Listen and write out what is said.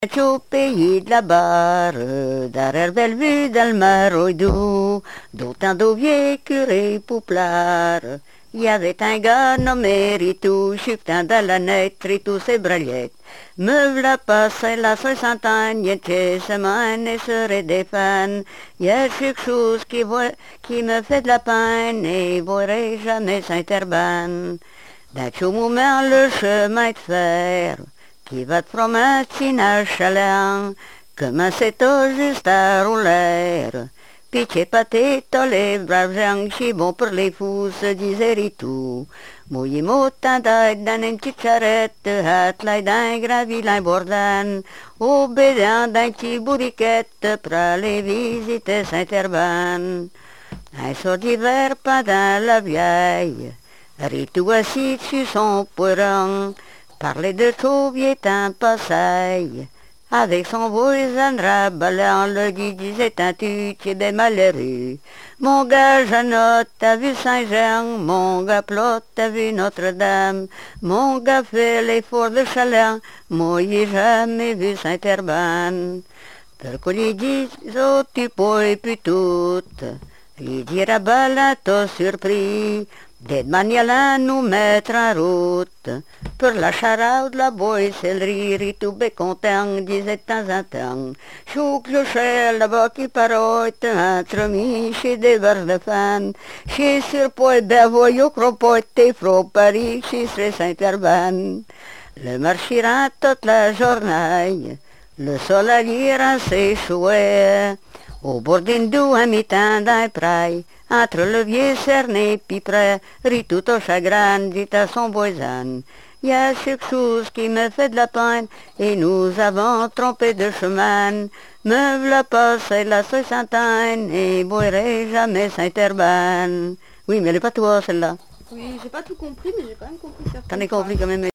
Au pays de la barre, derrière Bellevue, dans le Maroidou, d'autant d'eau vieille curé Pouplard. Il y avait un gars nommé Ritou, chutant dans la nette, Ritou ses bralettes. Me v'là passé la soixantaine, y'a que semaine et serait des fans. Y a quelque chose qui me fait de la peine et voirai jamais Saint-Herbane. D'un chaud moment le chemin de fer qui va de Fromatin à Chaland, comment c'est tout juste à rouler. Pitié pâté, t'as les braves gens qui bon pour les fous, se disait Ritou. Mouillé moutant d'être dans une petite charrette, hâte d'un grand vilain bordan, obédant d'un petit bourriquette, pour aller visiter Saint-Herbane. Un soir d'hiver pendant la vieille, Ritou assis sur son poiron, parlait de tout vieux temps passé. Avec son voisin rabalant, le guide disait un tu es bien malheureux. Mon gars Jeannot, t'as vu Saint-Jean, mon gars Plot, t'as vu Notre-Dame, mon gars fait l'effort de Chaland, moi j'ai jamais vu Saint-Herbane. Per qu'on lui dise, oh tu peux plus toutes, lui dira balin t'as surpris, des manières nous mettre en route. Pour la charade, la boissellerie, Ritou content, disait de temps en temps. Chou clochel, là-bas qui parote, entre mis chez des verres de fan. Chez Surpoil, Bervoyau, Cropote, Téfro, Paris, chez Saint-Herbane. Le marché rentre toute la journée, le soleil rend s'échouer. Au bord d'une doux, à mi-temps d'un pré, entre le vieux cerné pis près, Ritou au chagrin, dit à son voisin. Il y a quelque chose qui me fait de la peine, et nous avons trompé de chemin. Me v'là passé la soixantaine, et boirai jamais Saint-Herbane. Oui, mais elle est pas toi, celle-là. Oui, j'ai pas tout compris, mais j'ai quand même compris certaines T'en as compris quand même.